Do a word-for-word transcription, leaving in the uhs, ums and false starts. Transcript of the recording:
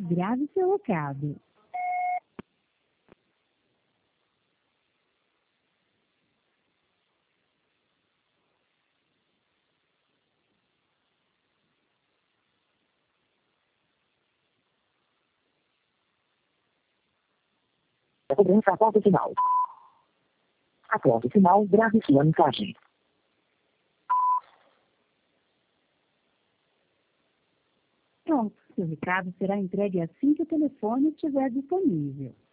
Grave seu recado. A cobrança após o sinal. Após o sinal, grave sua mensagem. Pronto, seu recado será entregue assim que o telefone estiver disponível.